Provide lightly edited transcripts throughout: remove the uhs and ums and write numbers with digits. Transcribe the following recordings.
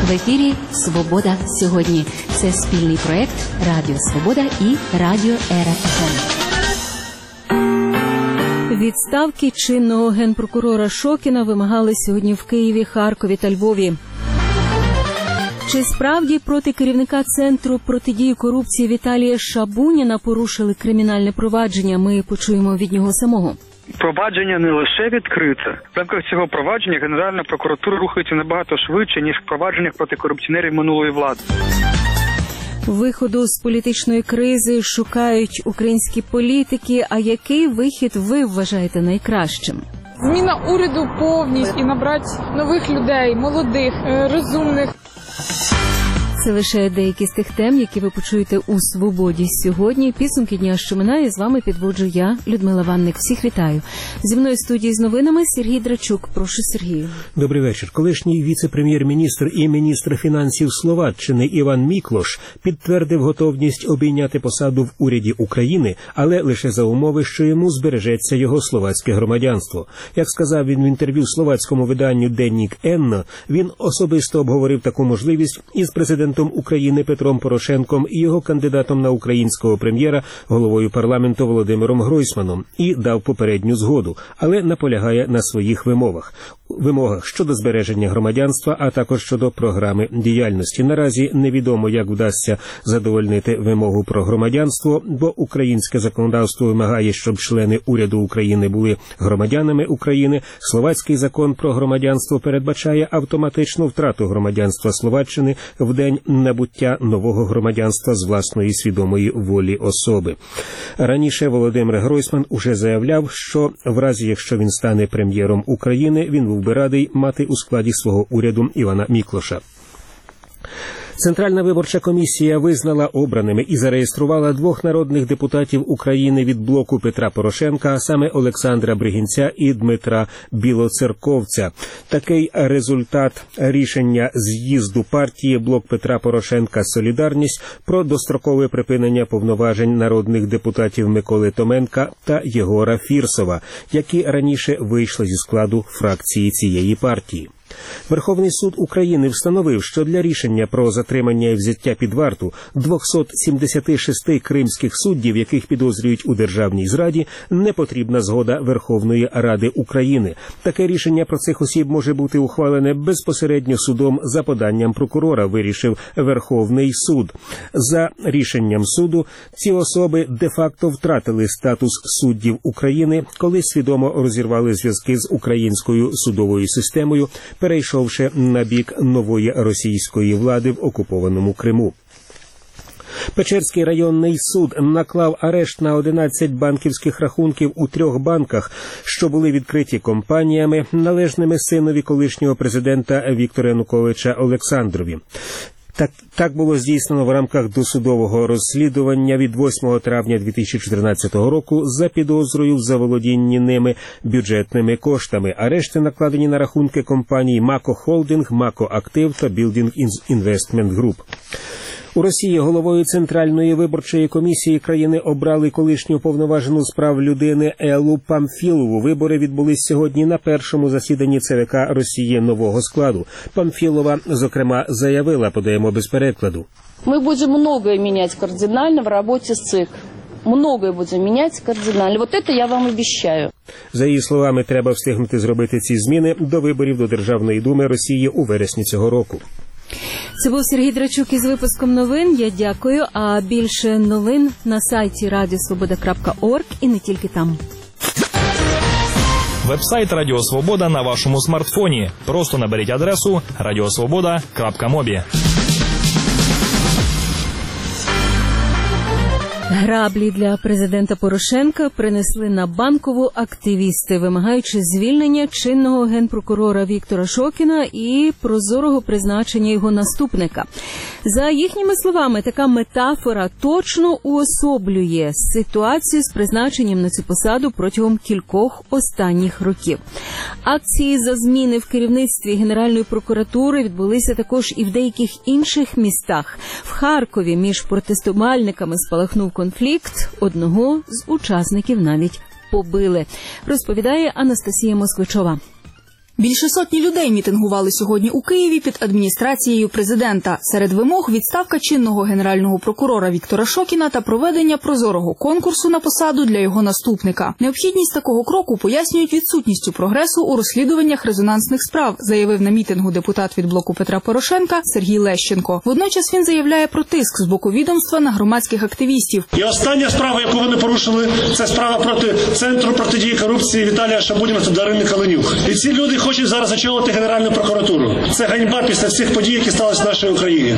В ефірі «Свобода сьогодні». Це спільний проект Радіо Свобода і Радіо РФМ. Відставки чинного генпрокурора Шокіна вимагали сьогодні в Києві, Харкові та Львові. Чи справді проти керівника Центру протидії корупції Віталія Шабуніна порушили кримінальне провадження? Ми почуємо від нього самого. Провадження не лише відкрите. В рамках цього провадження Генеральна прокуратура рухається набагато швидше, ніж в провадженнях проти корупціонерів минулої влади. Виходу з політичної кризи шукають українські політики. А який вихід ви вважаєте найкращим? Зміна уряду повністю і набрати нових людей, молодих, розумних. Це лише деякі з тих тем, які ви почуєте у «Свободі сьогодні». Підсумки дня, що минає, з вами підводжу я, Людмила Ванник. Всіх вітаю. Зі мною в студії з новинами Сергій Драчук. Прошу, Сергію. Добрий вечір. Колишній віце-прем'єр-міністр і міністр фінансів Словаччини Іван Міклош підтвердив готовність обійняти посаду в уряді України, але лише за умови, що йому збережеться його словацьке громадянство. Як сказав він в інтерв'ю словацькому виданню «Деннік Н», він особисто обговорив таку можливість із президентом України Петром Порошенком і його кандидатом на українського прем'єра, головою парламенту Володимиром Гройсманом, і дав попередню згоду, але наполягає на своїх вимогах щодо збереження громадянства, а також щодо програми діяльності. Наразі невідомо, як вдасться задовольнити вимогу про громадянство, бо українське законодавство вимагає, щоб члени уряду України були громадянами України. Словацький закон про громадянство передбачає автоматичну втрату громадянства Словаччини в день набуття нового громадянства з власної свідомої волі особи. Раніше Володимир Гройсман уже заявляв, що в разі, якщо він стане прем'єром України, він був би радий мати у складі свого уряду Івана Міклоша. Центральна виборча комісія визнала обраними і зареєструвала двох народних депутатів України від блоку Петра Порошенка, а саме Олександра Бригінця і Дмитра Білоцерковця. Такий результат рішення з'їзду партії «Блок Петра Порошенка. Солідарність» про дострокове припинення повноважень народних депутатів Миколи Томенка та Єгора Фірсова, які раніше вийшли зі складу фракції цієї партії. Верховний суд України встановив, що для рішення про затримання і взяття під варту 276 кримських суддів, яких підозрюють у державній зраді, не потрібна згода Верховної Ради України. Таке рішення про цих осіб може бути ухвалене безпосередньо судом за поданням прокурора, вирішив Верховний суд. За рішенням суду, ці особи де-факто втратили статус суддів України, коли свідомо розірвали зв'язки з українською судовою системою, перейшовши на бік нової російської влади в окупованому Криму. Печерський районний суд наклав арешт на 11 банківських рахунків у 3 банках, що були відкриті компаніями, належними синові колишнього президента Віктора Януковича Олександрові. Так було здійснено в рамках досудового розслідування від 8 травня 2014 року за підозрою в заволодінні ними бюджетними коштами. Арешти накладені на рахунки компаній «Мако Холдинг», «Мако Актив» та «Білдинг Інвестмент Груп». У Росії головою Центральної виборчої комісії країни обрали колишню уповноважену з прав людини Еллу Памфілову. Вибори відбулись сьогодні на першому засіданні ЦВК Росії нового складу. Памфілова, зокрема, заявила, подаємо без перекладу. Ми будемо многое міняти кардинально в роботі з ЦИК. Многое будемо міняти кардинально. Вот это я вам обіцяю. За її словами, треба встигнути зробити ці зміни до виборів до Державної думи Росії у вересні цього року. Це був Сергій Драчук із випуском новин. Я дякую. А більше новин на сайті radiosvoboda.org і не тільки там. Веб-сайт Радіо Свобода на вашому смартфоні. Просто наберіть адресу radiosvoboda.mobi. Граблі для президента Порошенка принесли на Банкову активісти, вимагаючи звільнення чинного генпрокурора Віктора Шокіна і прозорого призначення його наступника. За їхніми словами, така метафора точно уособлює ситуацію з призначенням на цю посаду протягом кількох останніх років. Акції за зміни в керівництві Генеральної прокуратури відбулися також і в деяких інших містах. В Харкові між протестувальниками спалахнув конфлікт, одного з учасників навіть побили, розповідає Анастасія Москвичова. Більше сотні людей мітингували сьогодні у Києві під адміністрацією президента. Серед вимог – відставка чинного генерального прокурора Віктора Шокіна та проведення прозорого конкурсу на посаду для його наступника. Необхідність такого кроку пояснюють відсутністю прогресу у розслідуваннях резонансних справ, заявив на мітингу депутат від блоку Петра Порошенка Сергій Лещенко. Водночас він заявляє про тиск з боку відомства на громадських активістів. І остання справа, яку вони порушили, це справа проти Центру протидії корупції Віталія Шабуніна та Дарини Каленюк. І ці люди хочуть зараз очолити Генеральну прокуратуру. Це ганьба після всіх подій, які сталися в нашій Україні.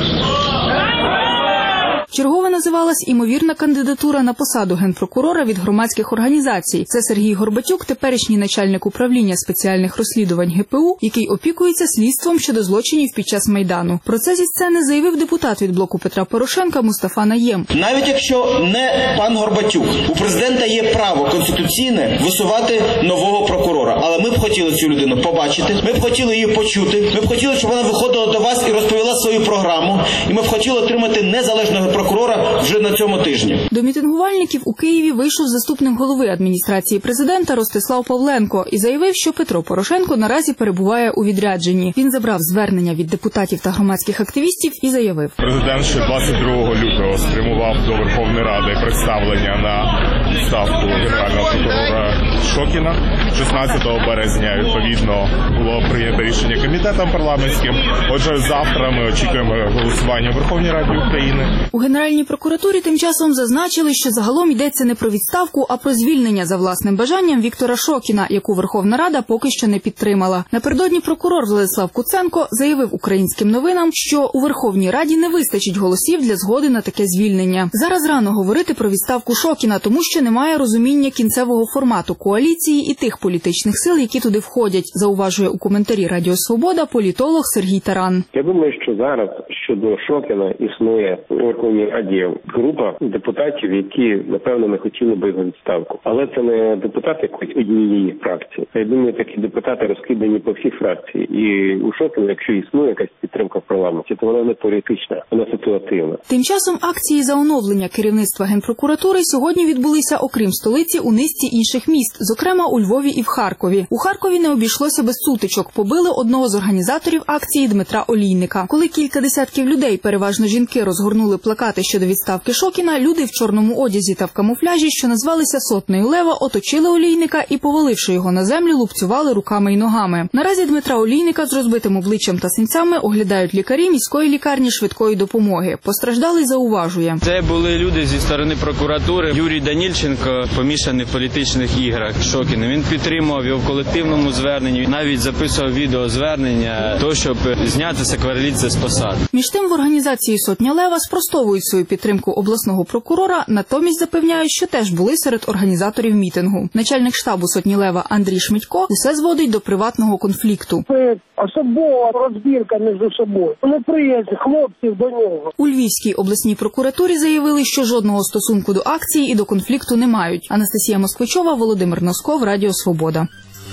Чергово називалась імовірна кандидатура на посаду генпрокурора від громадських організацій. Це Сергій Горбатюк, теперішній начальник управління спеціальних розслідувань ГПУ, який опікується слідством щодо злочинів під час Майдану. Про це зі сцени заявив депутат від блоку Петра Порошенка Мустафа Наєм. Навіть якщо не пан Горбатюк, у президента є право конституційне висувати нового прокурора. Але ми б хотіли цю людину побачити, ми б хотіли її почути, ми б хотіли, щоб вона виходила до вас і розповіла свою програму, і ми б хотіли отримати незалежного прокурора вже на цьому тижні. До мітингувальників у Києві вийшов заступник голови адміністрації президента Ростислав Павленко і заявив, що Петро Порошенко наразі перебуває у відрядженні. Він забрав звернення від депутатів та громадських активістів і заявив. Президент ще 22 лютого спрямував до Верховної Ради представлення на відставку генерального прокурора Шокіна. 16 березня, відповідно, було прийнято рішення комітетом парламентським. Отже, завтра ми очікуємо голосування в Верховній Раді України. У Генеральній прокуратурі тим часом зазначили, що загалом йдеться не про відставку, а про звільнення за власним бажанням Віктора Шокіна, яку Верховна Рада поки що не підтримала. Напередодні прокурор Владислав Куценко заявив українським новинам, що у Верховній Раді не вистачить голосів для згоди на таке звільнення. Зараз рано говорити про відставку Шокіна, тому що немає розуміння кінцевого формату коаліції і тих політичних сил, які туди входять, зауважує у коментарі Радіо Свобода політолог Сергій Таран. Я думаю, що зараз щодо Шокіна існує у Верховній Раді група депутатів, які, напевно, не хотіли би його відставку. Але це не депутати якоїсь однієї фракції. Я думаю, такі депутати розкидані по всій фракції. І у Шокіна, якщо існує якась підтримка в парламенті, то вона не політична, вона ситуативна. Тим часом акції за оновлення керівництва Генпрокуратури сьогодні відбулися, окрім столиці, у низці інших міст, зокрема у Львові і в Харкові. У Харкові не обійшлося без сутичок. Побили одного з організаторів акції Дмитра Олійника. Коли кілька десятків людей, переважно жінки, розгорнули плакати щодо відставки Шокіна, люди в чорному одязі та в камуфляжі, що назвалися Сотнею Лева, оточили Олійника і, поваливши його на землю, лупцювали руками й ногами. Наразі Дмитра Олійника з розбитим обличчям та синцями оглядають лікарі міської лікарні швидкої допомоги. Постраждалий зауважує. Це були люди зі сторони прокуратури. Юрій Данільченко помішаний в політичних іграх Шокіна. Він підтримував його в колективному зверненні, навіть записував відеозвернення, то, щоб зняти Сакварелідзе з посади. Між тим в організації «Сотня Лева» спростовують свою підтримку обласного прокурора, натомість запевняють, що теж були серед організаторів мітингу. Начальник штабу «Сотні Лева» Андрій Шмитько усе зводить до приватного конфлікту. Це особова розбірка між собою. Неприязнь хлопців до нього. У Львівській обласній прокуратурі заявили, що жодного стосунку до акції і до конфлікту не мають. Анастасія Москвичова, Володимир Носков, Радіо Свобода.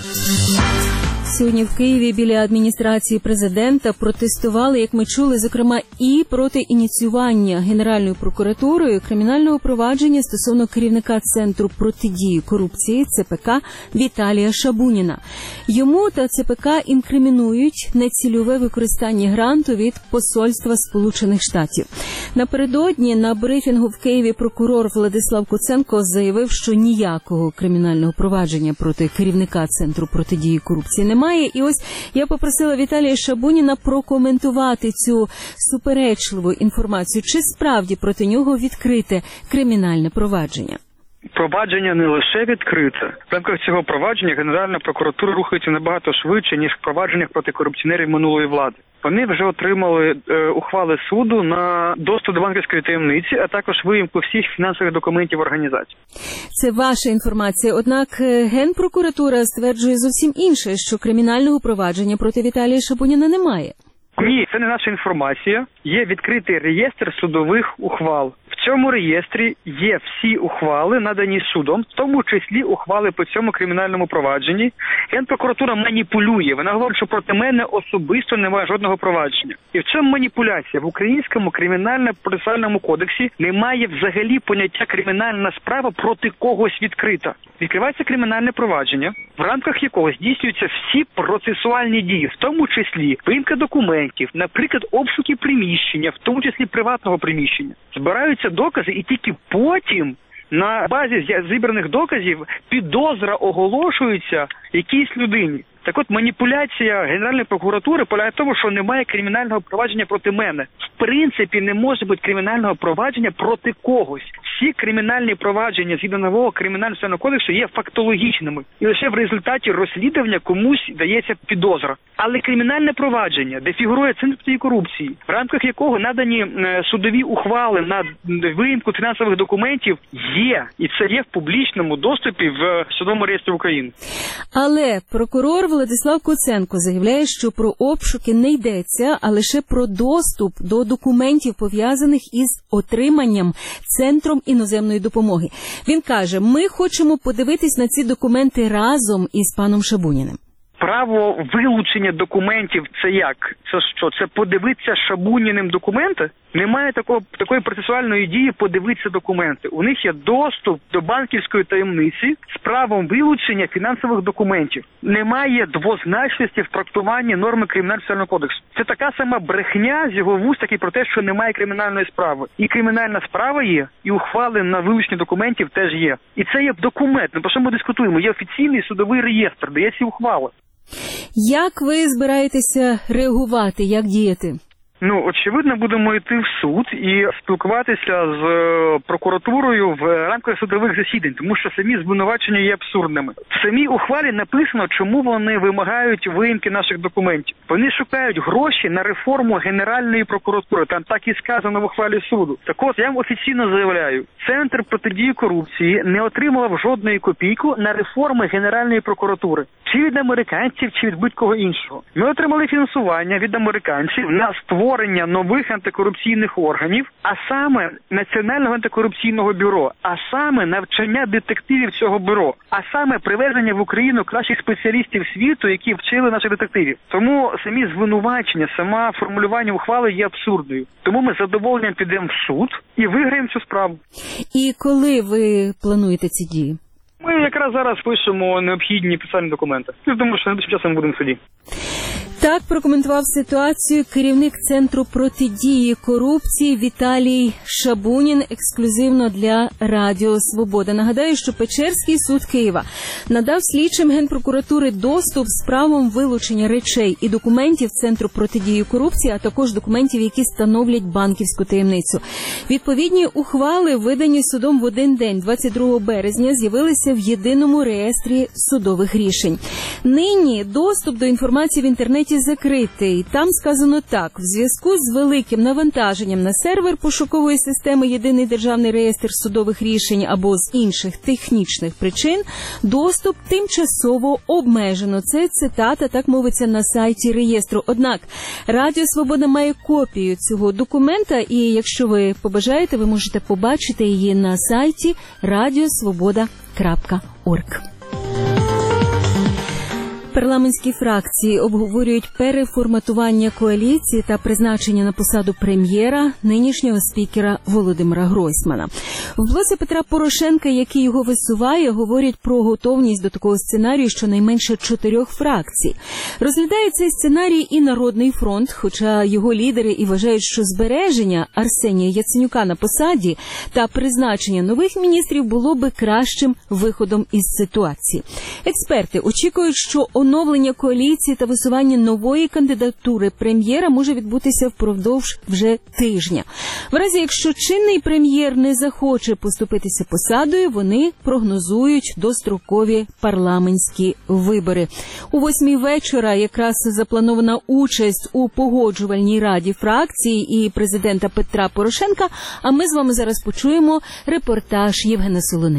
Сьогодні в Києві біля адміністрації президента протестували, як ми чули, зокрема, і проти ініціювання Генеральною прокуратурою кримінального провадження стосовно керівника Центру протидії корупції ЦПК Віталія Шабуніна. Йому та ЦПК інкримінують нецільове використання гранту від Посольства Сполучених Штатів. Напередодні на брифінгу в Києві прокурор Владислав Куценко заявив, що ніякого кримінального провадження проти керівника Центру протидії корупції немає. І ось я попросила Віталія Шабуніна прокоментувати цю суперечливу інформацію. Чи справді проти нього відкрите кримінальне провадження? Провадження не лише відкрите. В рамках цього провадження Генеральна прокуратура рухається набагато швидше, ніж в провадженнях проти корупціонерів минулої влади. Вони вже отримали ухвали суду на доступ до банківської таємниці, а також виїмку всіх фінансових документів організації. Це ваша інформація. Однак Генпрокуратура стверджує зовсім інше, що кримінального провадження проти Віталія Шабуніна немає. Ні, це не наша інформація. Є відкритий реєстр судових ухвал. В цьому реєстрі є всі ухвали, надані судом, в тому числі ухвали по цьому кримінальному провадженні. Генпрокуратура маніпулює. Вона говорить, що проти мене особисто немає жодного провадження. І в цьому маніпуляція. В українському кримінально-процесуальному кодексі немає взагалі поняття кримінальна справа проти когось відкрита. Відкривається кримінальне провадження, в рамках якого здійснюються всі процесуальні дії, в тому числі виїмка документів, наприклад, обшуки приміщення, в тому числі приватного приміщення. Збираються докази і тільки потім на базі зібраних доказів підозра оголошується якійсь людині. Так от маніпуляція Генеральної прокуратури полягає в тому, що немає кримінального провадження проти мене. В принципі, не може бути кримінального провадження проти когось. Всі кримінальні провадження згідно нового кримінально-процесуального кодексу є фактологічними. І лише в результаті розслідування комусь дається підозра. Але кримінальне провадження, де фігурує Центр протидії корупції, в рамках якого надані судові ухвали на виїмку фінансових документів, є. І це є в публічному доступі в Судовому реєстрі України. Але прокурор Владислав Куценко заявляє, що про обшуки не йдеться, а лише про доступ до документів, пов'язаних із отриманням Центром іноземної допомоги. Він каже, ми хочемо подивитись на ці документи разом із паном Шабуніним. Право вилучення документів – це як? Це що? Це подивитися Шабуніним документи? Немає такої процесуальної дії подивитися документи. У них є доступ до банківської таємниці з правом вилучення фінансових документів. Немає двозначності в трактуванні норми Кримінально-процесуального кодексу. Це така сама брехня з його вуст, як і про те, що немає кримінальної справи. І кримінальна справа є, і ухвали на вилучення документів теж є. І це є документ. Про що ми дискутуємо? Є офіційний судовий реєстр, де є ці ухвали. Як ви збираєтеся реагувати, як діяти? Очевидно, будемо йти в суд і спілкуватися з прокуратурою в рамках судових засідань, тому що самі звинувачення є абсурдними. В самій ухвалі написано, чому вони вимагають виїмки наших документів. Вони шукають гроші на реформу Генеральної прокуратури, там так і сказано в ухвалі суду. Так от, я вам офіційно заявляю, Центр протидії корупції не отримав жодної копійки на реформи Генеральної прокуратури. Чи від американців, чи від будь-кого іншого. Ми отримали фінансування від американців на створення нових антикорупційних органів, а саме Національного антикорупційного бюро, а саме навчання детективів цього бюро, а саме привезення в Україну кращих спеціалістів світу, які вчили наших детективів. Тому самі звинувачення, сама формулювання ухвали є абсурдною. Тому ми з задоволенням підемо в суд і виграємо цю справу. І коли ви плануєте ці дії? Ми якраз зараз пишемо необхідні процесуальні документи. Я думаю, що найближчим часом будемо в суді. Так прокоментував ситуацію керівник Центру протидії корупції Віталій Шабунін ексклюзивно для Радіо Свобода. Нагадаю, що Печерський суд Києва надав слідчим Генпрокуратури доступ з правом вилучення речей і документів Центру протидії корупції, а також документів, які становлять банківську таємницю. Відповідні ухвали, видані судом в один день, 22 березня, з'явилися в єдиному реєстрі судових рішень. Нині доступ до інформації в інтернеті закритий. Там сказано так. В зв'язку з великим навантаженням на сервер пошукової системи Єдиний державний реєстр судових рішень або з інших технічних причин доступ тимчасово обмежено. Це цитата, так мовиться на сайті реєстру. Однак Радіо Свобода має копію цього документа, і якщо ви побажаєте, ви можете побачити її на сайті radiosvoboda.org. Парламентські фракції обговорюють переформатування коаліції та призначення на посаду прем'єра нинішнього спікера Володимира Гройсмана. В блоці Петра Порошенка, який його висуває, говорять про готовність до такого сценарію щонайменше 4 фракцій. Розглядає цей сценарій і Народний фронт, хоча його лідери і вважають, що збереження Арсенія Яценюка на посаді та призначення нових міністрів було би кращим виходом із ситуації. Експерти очікують, що оновлення коаліції та висування нової кандидатури прем'єра може відбутися впродовж вже тижня. В разі, якщо чинний прем'єр не захоче поступитися посадою, вони прогнозують дострокові парламентські вибори. О 8 вечора якраз запланована участь у погоджувальній раді фракції і президента Петра Порошенка, а ми з вами зараз почуємо репортаж Євгена Солонини.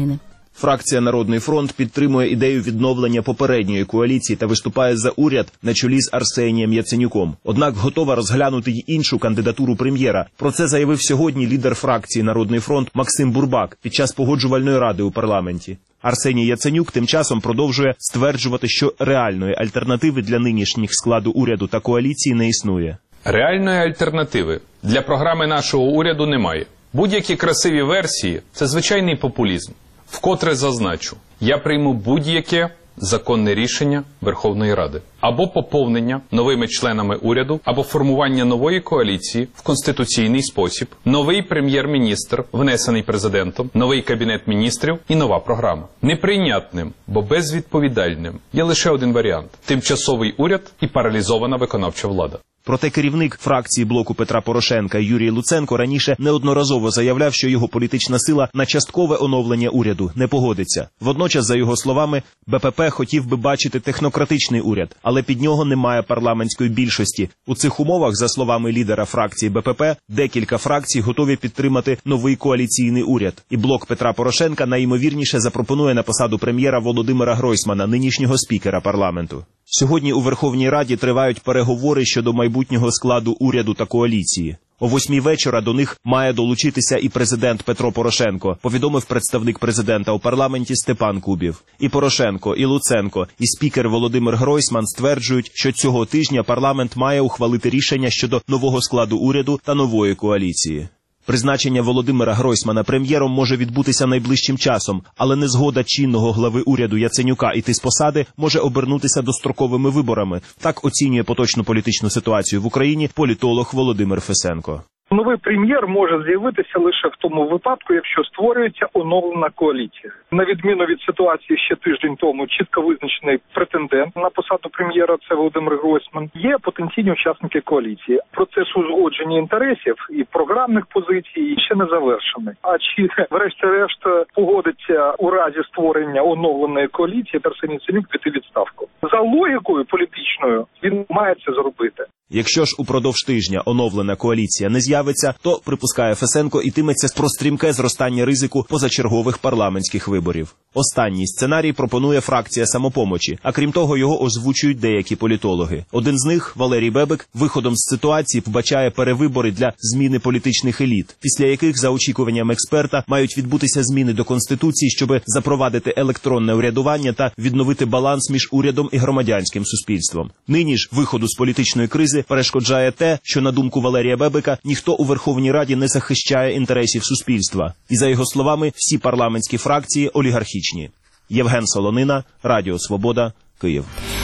Фракція «Народний фронт» підтримує ідею відновлення попередньої коаліції та виступає за уряд на чолі з Арсенієм Яценюком. Однак готова розглянути й іншу кандидатуру прем'єра. Про це заявив сьогодні лідер фракції «Народний фронт» Максим Бурбак під час погоджувальної ради у парламенті. Арсеній Яценюк тим часом продовжує стверджувати, що реальної альтернативи для нинішніх складу уряду та коаліції не існує. Реальної альтернативи для програми нашого уряду немає. Будь-які красиві версії – це звичайний популізм. Вкотре зазначу, я прийму будь-яке законне рішення Верховної Ради. Або поповнення новими членами уряду, або формування нової коаліції в конституційний спосіб, новий прем'єр-міністр, внесений президентом, новий кабінет міністрів і нова програма. Неприйнятним, бо безвідповідальним є лише один варіант – тимчасовий уряд і паралізована виконавча влада. Проте керівник фракції блоку Петра Порошенка Юрій Луценко раніше неодноразово заявляв, що його політична сила на часткове оновлення уряду не погодиться. Водночас, за його словами, БПП хотів би бачити технократичний уряд, але під нього немає парламентської більшості. У цих умовах, за словами лідера фракції БПП, декілька фракцій готові підтримати новий коаліційний уряд. І блок Петра Порошенка найімовірніше запропонує на посаду прем'єра Володимира Гройсмана, нинішнього спікера парламенту. Сьогодні у Верховній Раді тривають переговори щодо майбутнього складу уряду та коаліції. О 8 вечора до них має долучитися і президент Петро Порошенко, повідомив представник президента у парламенті Степан Кубів. І Порошенко, і Луценко, і спікер Володимир Гройсман стверджують, що цього тижня парламент має ухвалити рішення щодо нового складу уряду та нової коаліції. Призначення Володимира Гройсмана прем'єром може відбутися найближчим часом, але незгода чинного глави уряду Яценюка іти з посади може обернутися достроковими виборами. Так оцінює поточну політичну ситуацію в Україні політолог Володимир Фесенко. Новий прем'єр може з'явитися лише в тому випадку, якщо створюється оновлена коаліція. На відміну від ситуації ще тиждень тому, чітко визначений претендент на посаду прем'єра, це Володимир Гройсман, є потенційні учасники коаліції. Процес узгодження інтересів і програмних позицій ще не завершений. А чи врешті-решт погодиться у разі створення оновленої коаліції Арсеній Яценюк піти у відставку? За логікою політичною він має це зробити. Якщо ж упродовж тижня оновлена коаліція не з'явиться, то, припускає Фесенко, йтиметься про стрімке зростання ризику позачергових парламентських виборів. Останній сценарій пропонує фракція «Самопомочі», а крім того його озвучують деякі політологи. Один з них, Валерій Бебек, виходом з ситуації вбачає перевибори для зміни політичних еліт, після яких, за очікуванням експерта, мають відбутися зміни до Конституції, щоб запровадити електронне урядування та відновити баланс між урядом і громадянським суспільством. Нині ж виходу з політичної кризи перешкоджає те, що, на думку Валерія Бебека, ніхто у Верховній Раді не захищає інтересів суспільства. І, за його словами, всі парламентські фракції олігархічні. Євген Солонина, Радіо Свобода, Київ.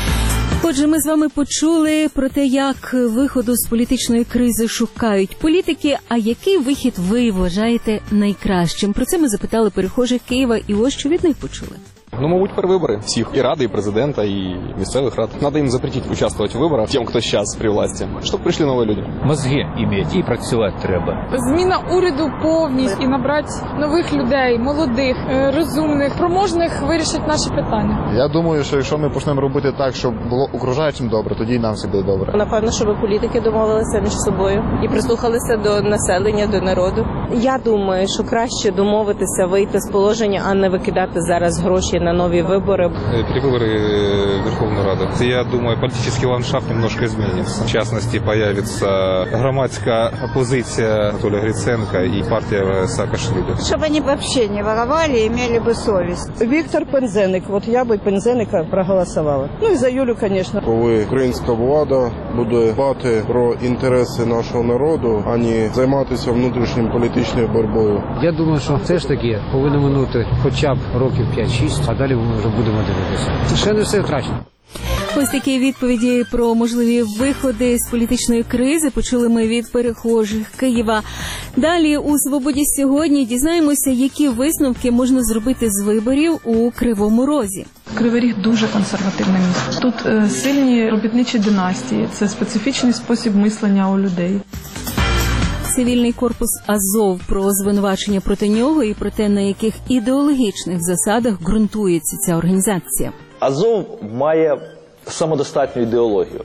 Отже, ми з вами почули про те, як виходу з політичної кризи шукають політики, а який вихід ви вважаєте найкращим? Про це ми запитали перехожих Києва, і ось що від них почули. Ну, мабуть, перевибори всіх. І Ради, і президента, і місцевих рад. Надо їм запретити участвувати в виборах тим, хто зараз при власті, щоб прийшли нові люди. Мозги іметь і працювати треба. Зміна уряду повністю і набрати нових людей, молодих, розумних, спроможних вирішити наші питання. Я думаю, що якщо ми почнемо робити так, щоб було окружаючим добре, тоді і нам все буде добре. Напевно, щоб політики домовилися між собою і прислухалися до населення, до народу. Я думаю, що краще домовитися, вийти з положення, а не викидати зараз гроші на новые выборы. Перевыборы Верховной Рады. Я думаю, политический ландшафт немножко изменится. В частности, появится громадская оппозиция Анатолия Гриценко и партия Саакашвили. Чтобы они вообще не воровали и имели бы совесть. Віктор Пинзеник. Вот я бы Пинзеника проголосовала. Ну и за Юлю, конечно. Коли українська влада буде дбати про інтереси нашого народу, а не займатися внутрішньою політичною боротьбою. Я думаю, що все ж таки повинно минути хоча б років 5-6, а далі ми вже будемо дивитися. Ще не все втрачено. Ось такі відповіді про можливі виходи з політичної кризи почули ми від перехожих Києва. Далі у «Свободі сьогодні» дізнаємося, які висновки можна зробити з виборів у Кривому Розі. Кривий Ріг дуже консервативне місто. Тут сильні робітничі династії, це специфічний спосіб мислення у людей. Цивільний корпус «Азов» про звинувачення проти нього і про те, на яких ідеологічних засадах ґрунтується ця організація. «Азов» має самодостатню ідеологію.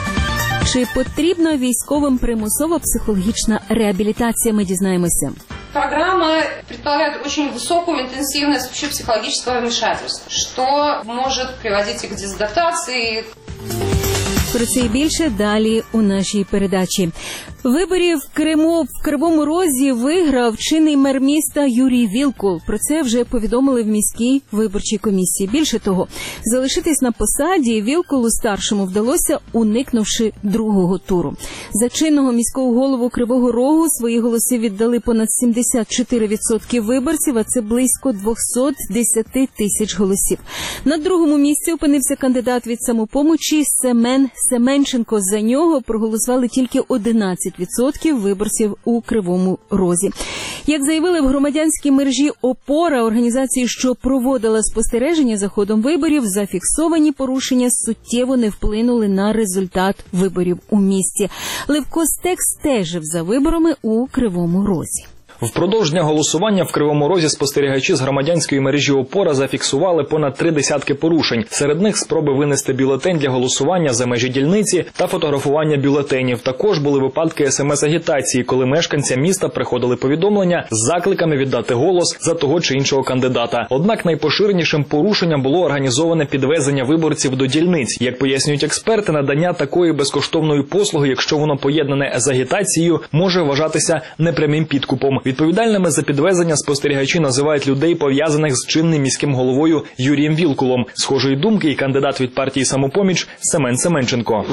Чи потрібна військовим примусова психологічна реабілітація, ми дізнаємося. Программа предполагает очень высокую интенсивность вообще психологического вмешательства, что может приводить к дезадаптации. Про це і більше далі у нашій передачі. Виборів в Кривому Розі виграв чинний мер міста Юрій Вілкул. Про це вже повідомили в міській виборчій комісії. Більше того, залишитись на посаді Вілкулу-старшому вдалося, уникнувши другого туру. За чинного міського голову Кривого Рогу свої голоси віддали понад 74% виборців, а це близько 210 тисяч голосів. На другому місці опинився кандидат від «Самопомочі» Семен Семенченко. За нього проголосували тільки 11% виборців у Кривому Розі. Як заявили в громадянській мережі «Опора», організації, що проводила спостереження за ходом виборів, зафіксовані порушення суттєво не вплинули на результат виборів у місті. Левко Стек стежив за виборами у Кривому Розі. Впродовж дня голосування в Кривому Розі спостерігачі з громадянської мережі «Опора» зафіксували понад 3 десятки порушень. Серед них спроби винести бюлетень для голосування за межі дільниці та фотографування бюлетенів. Також були випадки СМС-агітації, коли мешканцям міста приходили повідомлення з закликами віддати голос за того чи іншого кандидата. Однак найпоширенішим порушенням було організоване підвезення виборців до дільниць. Як пояснюють експерти, надання такої безкоштовної послуги, якщо воно поєднане з агітацією, може вважатися непрямим підкупом. Відповідальними за підвезення спостерігачі називають людей, пов'язаних з чинним міським головою Юрієм Вілкулом. Схожої думки і кандидат від партії «Самопоміч» Семен Семенченко.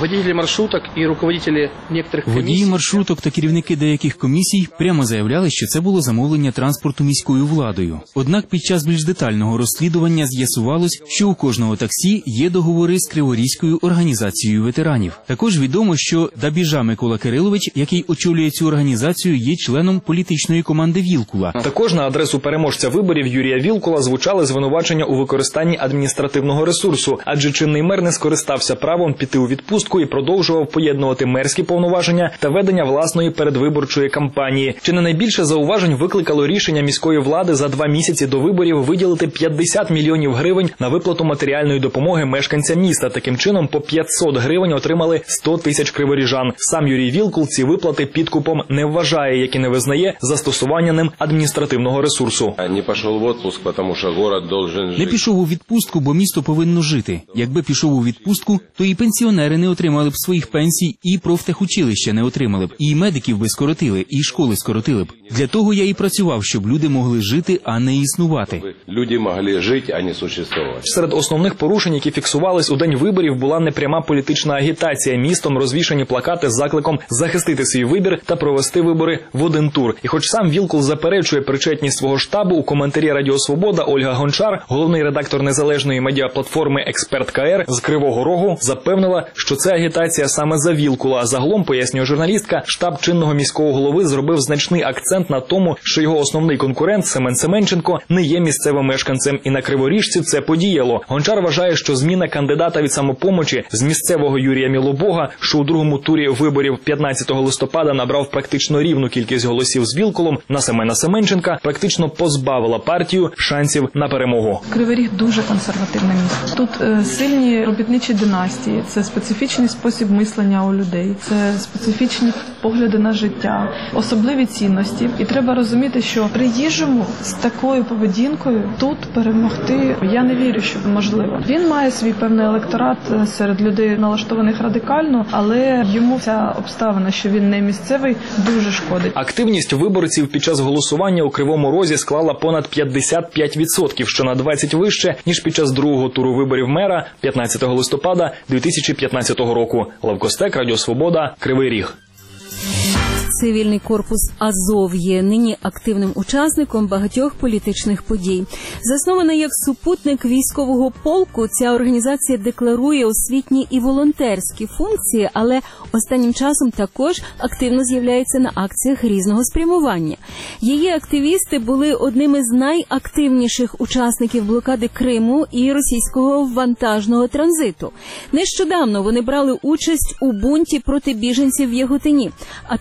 Водії маршруток та керівники деяких комісій прямо заявляли, що це було замовлення транспорту міською владою. Однак під час більш детального розслідування з'ясувалось, що у кожного таксі є договори з Криворізькою організацією ветеранів. Також відомо, що Дабіжа Микола Кирилович, який очолює цю організацію, є членом політичної команди Вілкула. Також на адресу переможця виборів Юрія Вілкула звучали звинувачення у використанні адміністративного ресурсу, адже чинний мер не скористався правом піти у відпустку і продовжував поєднувати мерські повноваження та ведення власної передвиборчої кампанії. Чи не найбільше зауважень викликало рішення міської влади за 2 місяці до виборів виділити 50 мільйонів гривень на виплату матеріальної допомоги мешканцям міста. Таким чином, по 500 гривень отримали 100 тисяч криворіжан. Сам Юрій Вілкул ці виплати підкупом не вважає, як і не визнає застосування ним адміністративного ресурсу. Не пішов у відпустку, бо місто повинно жити. Якби пішов у відпустку, то і пенсіонери не отримали б своїх пенсій, і профтехучилища не отримали б, і медиків би скоротили, і школи скоротили б. Для того я і працював, щоб люди могли жити, а не існувати. Люди могли жити, а не существувати. Серед основних порушень, які фіксувались у день виборів, була непряма політична агітація. Містом розвішані плакати з закликом захистити свій вибір та провести вибори в один тур. І хоч сам Вілкул заперечує причетність свого штабу, у коментарі Радіо Свобода Ольга Гончар, головний редактор незалежної медіаплатформи «Експерт КР» з Кривого Рогу, запевнила, що це агітація саме за Вілкула. Загалом, пояснює журналістка, штаб чинного міського голови зробив значний акцент на тому, що його основний конкурент Семен Семенченко не є місцевим мешканцем, і на Криворіжці це подіяло. Гончар вважає, що зміна кандидата від «Самопомочі» з місцевого Юрія Мілобога, що у другому турі виборів 15 листопада набрав практично рівну кількість голосів з Вілкулом, на Семена Семенченка практично позбавила партію шансів на перемогу. Кривий Ріг дуже консервативне місто. Тут сильні робітничі династії, це специфічний спосіб мислення у людей, це специфічні погляди на життя, особливі цінності. І треба розуміти, що приїжджому з такою поведінкою тут перемогти, я не вірю, що можливо. Він має свій певний електорат серед людей, налаштованих радикально, але йому ця обставина, що він не місцевий, дуже шкодить. Активність виборців під час голосування у Кривому Розі склала понад 55%, що на 20 вище, ніж під час другого туру виборів мера 15 листопада 2015 року. Левко Стек, Радіо Свобода, Кривий Ріг. Цивільний корпус «Азов» є нині активним учасником багатьох політичних подій. Заснована як супутник військового полку, ця організація декларує освітні і волонтерські функції, але останнім часом також активно з'являється на акціях різного спрямування. Її активісти були одними з найактивніших учасників блокади Криму і російського вантажного транзиту. Нещодавно вони брали участь у бунті проти біженців в Яготині, а також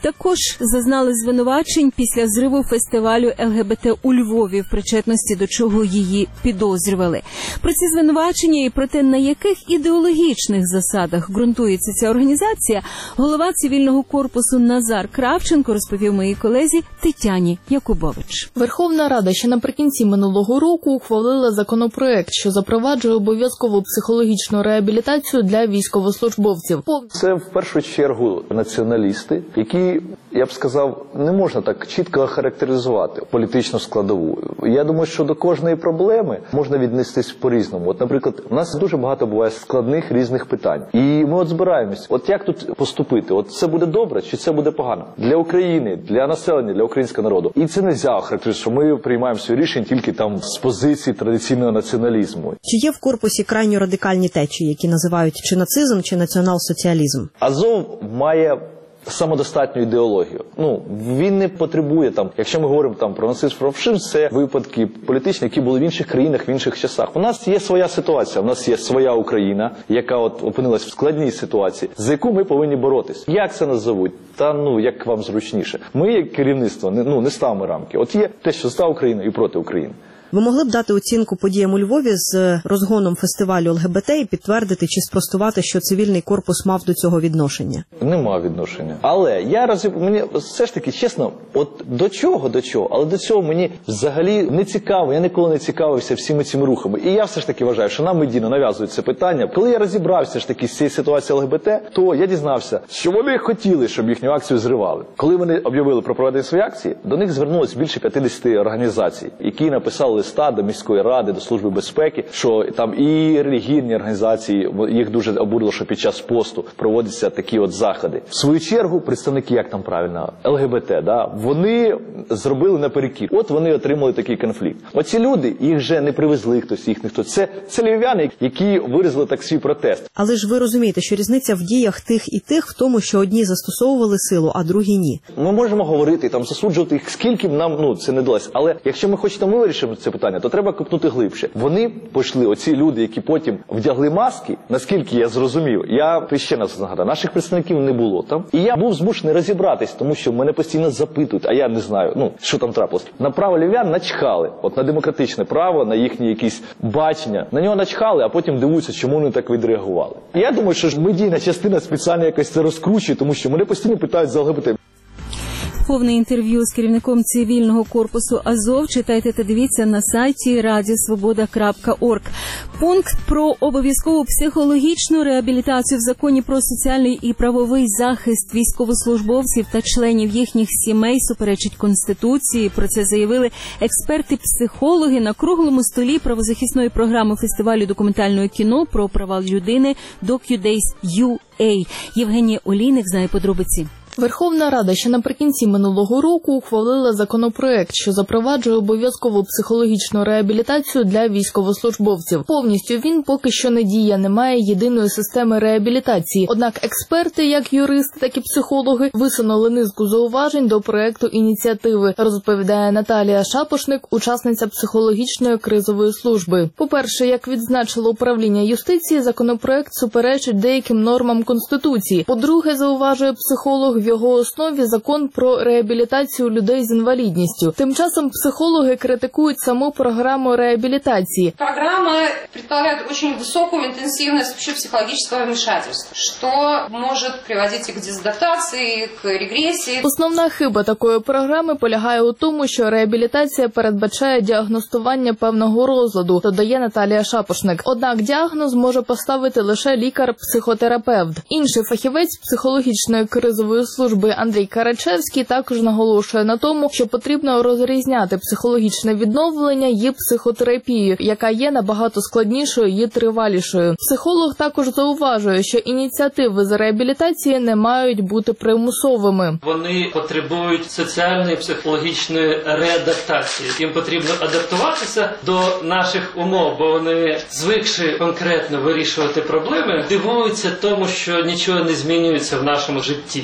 зазнали звинувачень після зриву фестивалю ЛГБТ у Львові, в причетності до чого її підозрювали. Про ці звинувачення і про те, на яких ідеологічних засадах ґрунтується ця організація, голова цивільного корпусу Назар Кравченко розповів моїй колезі Тетяні Якубович. Верховна Рада ще наприкінці минулого року ухвалила законопроект, що запроваджує обов'язкову психологічну реабілітацію для військовослужбовців. Це в першу чергу націоналісти, які, я б сказав, не можна так чітко характеризувати політичну складову. Я думаю, що до кожної проблеми можна віднестись по-різному. От, наприклад, у нас дуже багато буває складних різних питань. І ми от збираємось. От як тут поступити? От це буде добре чи це буде погано? Для України, для населення, для українського народу. І це не можна характеризувати, що ми приймаємо свої рішення тільки там з позиції традиційного націоналізму. Чи є в корпусі крайньо радикальні течії, які називають чи нацизм, чи націонал-соціалізм? Азов має самодостатню ідеологію. Він не потребує там, якщо ми говоримо там про нацизм, про фашизм, це випадки політичні, які були в інших країнах, в інших часах. У нас є своя ситуація, у нас є своя Україна, яка от опинилась в складній ситуації, за яку ми повинні боротись. Як це назовуть? Як вам зручніше. Ми, як керівництво, не ставимо рамки. От є те, що за Україну і проти України. Ви могли б дати оцінку подіям у Львові з розгоном фестивалю ЛГБТ і підтвердити чи спростувати, що цивільний корпус мав до цього відношення? Не мав відношення. Але мені все ж таки, чесно, от до чого, але до цього мені взагалі не цікаво, я ніколи не цікавився всіми цими рухами. І я все ж таки вважаю, що нам медійно нав'язують це питання. Коли я розібрався ж таки з цією ситуацією ЛГБТ, то я дізнався, що вони хотіли, щоб їхню акцію зривали. Коли вони об'явили про проведення своєї акції, до них звернулось більше 50 організацій, які написали листа до міської ради, до Служби безпеки, що там і релігійні організації, їх дуже обурило, що під час посту проводяться такі от заходи. В свою чергу, представники, як там правильно, ЛГБТ, вони зробили наперекір. От вони отримали такий конфлікт. Оці люди, їх вже не привезли хтось, їх ніхто. Це львів'яни, які виразили так свій протест. Але ж ви розумієте, що різниця в діях тих і тих в тому, що одні застосовували силу, а другі ні. Ми можемо говорити, засуджувати їх, скільки нам це не далось. Але якщо ми хочемо, ми вирішимо це питання, то треба копнути глибше. Вони пішли, оці люди, які потім вдягли маски, наскільки я зрозумів, я ще раз нагадаю, наших представників не було там. І я був змушений розібратись, тому що мене постійно запитують, а я не знаю, що там трапилось. На право львів'ян начхали, на демократичне право, на їхні якісь бачення. На нього начхали, а потім дивуються, чому вони так відреагували. Я думаю, що медійна частина спеціально якось це розкручує, тому що мене постійно питають за ЛГБТ. Повне інтерв'ю з керівником цивільного корпусу Азов читайте та дивіться на сайті radiosvoboda.org. Пункт про обов'язкову психологічну реабілітацію в Законі про соціальний і правовий захист військовослужбовців та членів їхніх сімей суперечить Конституції. Про це заявили експерти-психологи на круглому столі правозахисної програми фестивалю документального кіно про права людини DocuDays UA. Євгенія Олійник знає подробиці. Верховна Рада ще наприкінці минулого року ухвалила законопроект, що запроваджує обов'язкову психологічну реабілітацію для військовослужбовців. Повністю він поки що не діє, немає єдиної системи реабілітації. Однак експерти, як юристи, так і психологи, висунули низку зауважень до проекту ініціативи, розповідає Наталія Шапошник, учасниця психологічної кризової служби. По-перше, як відзначило управління юстиції, законопроект суперечить деяким нормам Конституції. По-друге, зауважує психолог, в його основі закон про реабілітацію людей з інвалідністю. Тим часом психологи критикують саму програму реабілітації. Програма предполагает очень высокую интенсивность вообще психологического вмешательства, что может приводить и к дезадаптации, и к регрессии. Основна хиба такої програми полягає у тому, що реабілітація передбачає діагностування певного розладу, додає Наталія Шапошник. Однак діагноз може поставити лише лікар-психотерапевт. Інший фахівець психологічної кризової служби Андрій Карачевський також наголошує на тому, що потрібно розрізняти психологічне відновлення і психотерапію, яка є набагато складнішою і тривалішою. Психолог також зауважує, що ініціативи з реабілітації не мають бути примусовими. Вони потребують соціальної і психологічної реадаптації. Їм потрібно адаптуватися до наших умов, бо вони, звикши конкретно вирішувати проблеми, дивуються тому, що нічого не змінюється в нашому житті. Це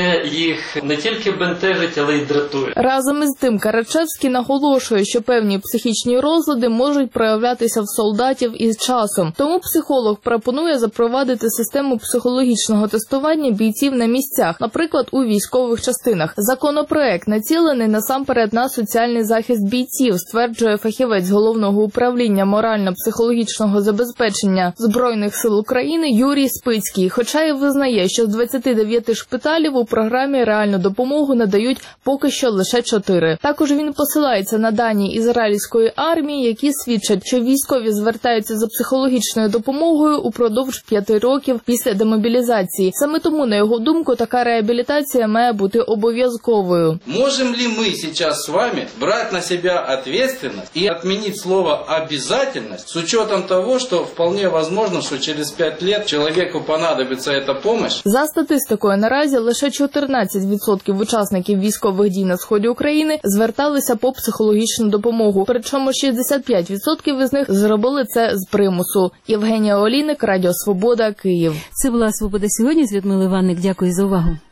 це їх не тільки бентежить, але й дратує. Разом із тим, Карачевський наголошує, що певні психічні розлади можуть проявлятися в солдатів із часом. Тому психолог пропонує запровадити систему психологічного тестування бійців на місцях, наприклад, у військових частинах. Законопроект націлений насамперед на соціальний захист бійців, стверджує фахівець Головного управління морально-психологічного забезпечення Збройних сил України Юрій Спицький, хоча й визнає, що з 29 шпиталів у програмі реальну допомогу надають поки що лише 4. Також він посилається на дані ізраїльської армії, які свідчать, що військові звертаються за психологічною допомогою упродовж 5 років після демобілізації. Саме тому, на його думку, така реабілітація має бути обов'язковою. Можем ли мы сейчас с вами брать на себя ответственность и отменить слово «обязательность» с учетом того, что вполне возможно, что через 5 лет человеку понадобится эта помощь? За статистикою, наразі лише 14% учасників військових дій на сході України зверталися по психологічну допомогу, причому 65% із них зробили це з примусу. Євгенія Олійник, Радіо Свобода, Київ. Це була «Свобода сьогодні» з Людмилою Іванник. Дякую за увагу.